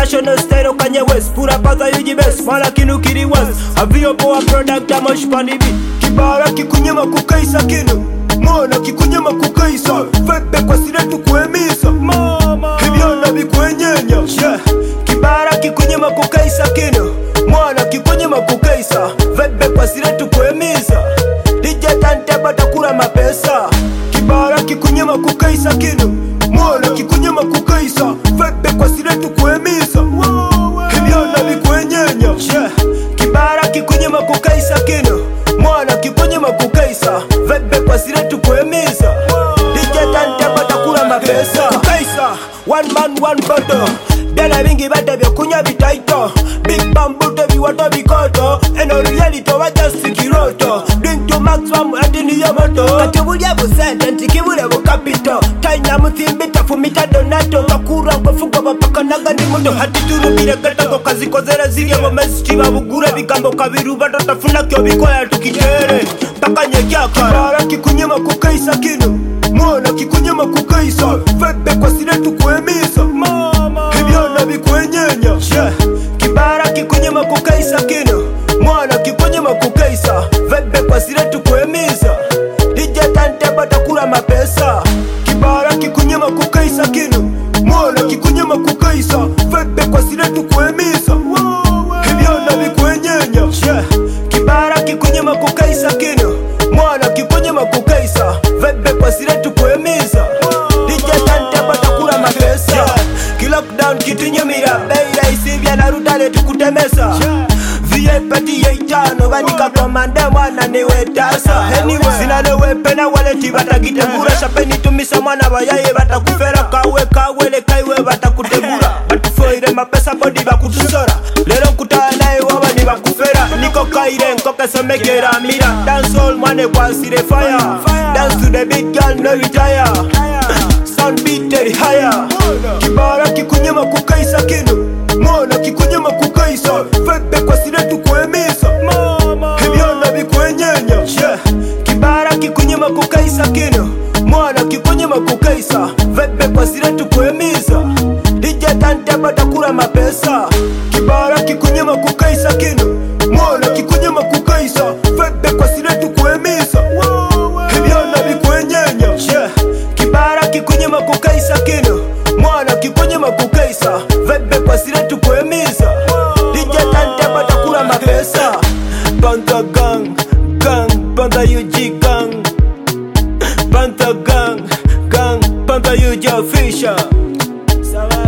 international style Kanye West. Pura paza yuji best, mala kinu kiri west. Avio poa product amosh panibi. Kibara kikunyema kukaisa kinu, mwana kikunyema kukaisa. Vebe kwa siretu kuemisa, hivyo nabi kuenyenya. Kibara kikunyema kukaisa kinu, mwana kikunyema kukaisa. Vebe kwa siretu kuemisa. DJ Tante batakura mapesa. Kibara kikunyema kukaisa kinu, mwana kikunyema kukaisa. Vebe kwa siretu kuemisa, hivyo nabi kuenyenya. Kibara kikunyema kukaisa kinu, mwana kikunyema kukaisa. Vebe kwa siretu kuemisa. DJ Tante batakura mapesa. Kukaisa, one man one bottle. Bela vingi bata vya kunya vitaito. Big bamboo tevi wata vikoto. Eno reality waja sikiroto. Drink to maximum adini ya moto. Katibulia busente ntikibulia bukapito. Taina muthimbita fumita donato. Kakura mkufuka wapaka naga ni mundo. Hati turubire katako kaziko zera ziria Gomez chiva bugura vikambo kaviru. Bato tafuna kyo vikoya tukitere paka nyekia kara. Kibara kikunyema kukaisa kinu, mwana kikunyema kukaisa. Vebe kwa siretu kuemisa, hivyo nabi kuenyenya. Kibara kikunyema kukaisa kinu, mwana kikunyema kukaisa. Vebe kwa siretu kuemisa. DJ Tante batakura mapesa. Kibara kikunyema kukaisa kinu, mwana kikunyema kukaisa. Vebe kwa siretu kuemisa, hivyo nabi kuenyenya. Kibara kikunyema kukaisa kinu, mwana kikunyema kukaisa. Vebe kwa siretu kuemisa. DJ Tante batakura mapesa. Kilockdown kitunyumira, beira isivya na rutale tukutemesa. Vie peti ya itano, vanika komande mwana niwe tasa. Anyway, sinale wepena waleti vatakitegura. Shapeni tumisa mwana vayaye vatakufera. Kawele kaiwe vatakutegura. Batufoire mapesa bodi vakutusora. Lero kutaya nae wawa ni vakufera. Niko kaire nkoke somekera mira. Dance all mwane kwa sire fire. Dance to the big girl no retire. Sound beat very higher. Kibara kikunyema kukaisa kinu, mwana kikunyema kukaisa. Vebe kwa siretu kuemisa, hivyo nabi kuenyenya. Kibara kikunyema kukaisa kinu, mwana kikunyema kukaisa. Vebe kwa siretu kuemisa. DJ Tante batakura mapesa. Kibara kikunyema kukaisa kinu, mwana kikunyema kukaisa. Vebe kwa siretu kuemisa, hivyo nabi kuenyenya. Kibara kikunyema kukaisa kinu, mwana kikunyema kukaisa. Vebe kwa siretu kuemisa. DJ Tante batakura mapesa. Panther gang, Panther UG gang. Panther gang, Panther UG official.